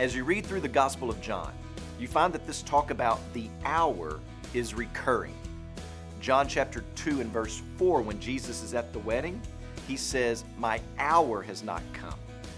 As you read through the Gospel of John, you find that this talk about the hour is recurring. John chapter 2 and verse 4, when Jesus is at the wedding, he says, "My hour has not come."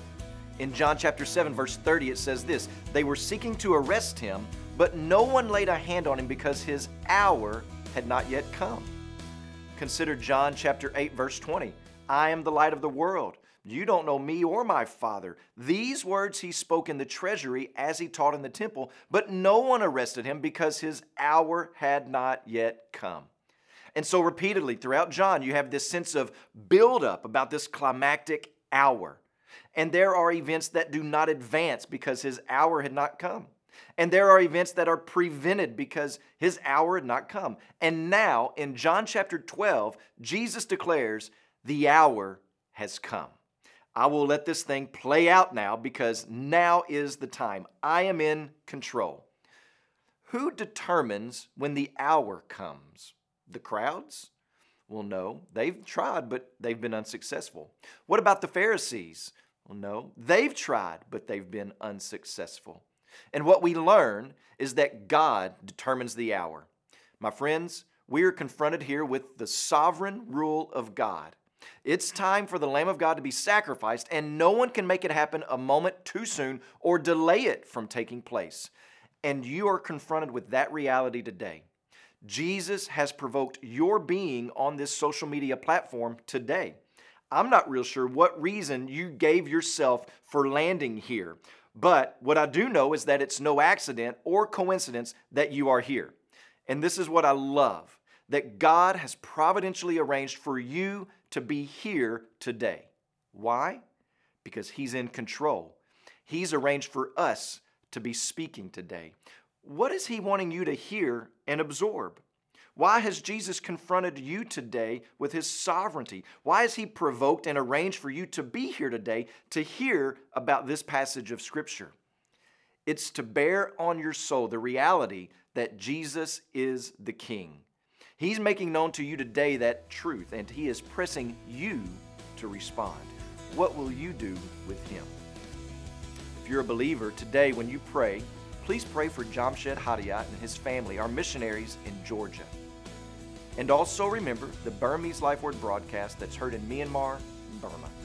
In John chapter 7 verse 30, it says this, "They were seeking to arrest him, but no one laid a hand on him because his hour had not yet come." Consider John chapter 8 verse 20, "I am the light of the world. You don't know me or my Father." These words he spoke in the treasury as he taught in the temple, but no one arrested him because his hour had not yet come. And so repeatedly throughout John, you have this sense of buildup about this climactic hour. And there are events that do not advance because his hour had not come. And there are events that are prevented because his hour had not come. And now in John chapter 12, Jesus declares, "The hour has come. I will let this thing play out now because now is the time. I am in control." Who determines when the hour comes? The crowds? Well, no. They've tried, but they've been unsuccessful. What about the Pharisees? Well, no. They've tried, but they've been unsuccessful. And what we learn is that God determines the hour. My friends, we are confronted here with the sovereign rule of God. It's time for the Lamb of God to be sacrificed, and no one can make it happen a moment too soon or delay it from taking place. And you are confronted with that reality today. Jesus has provoked your being on this social media platform today. I'm not real sure what reason you gave yourself for landing here, but what I do know is that it's no accident or coincidence that you are here. And this is what I love, that God has providentially arranged for you to be here today. Why? Because He's in control. He's arranged for us to be speaking today. What is He wanting you to hear and absorb? Why has Jesus confronted you today with His sovereignty? Why has He provoked and arranged for you to be here today to hear about this passage of Scripture? It's to bear on your soul the reality that Jesus is the King. He's making known to you today that truth, and He is pressing you to respond. What will you do with Him? If you're a believer, today when you pray, please pray for Jamshed Hadiyat and his family, our missionaries in Georgia. And also remember the Burmese Life Word broadcast that's heard in Myanmar and Burma.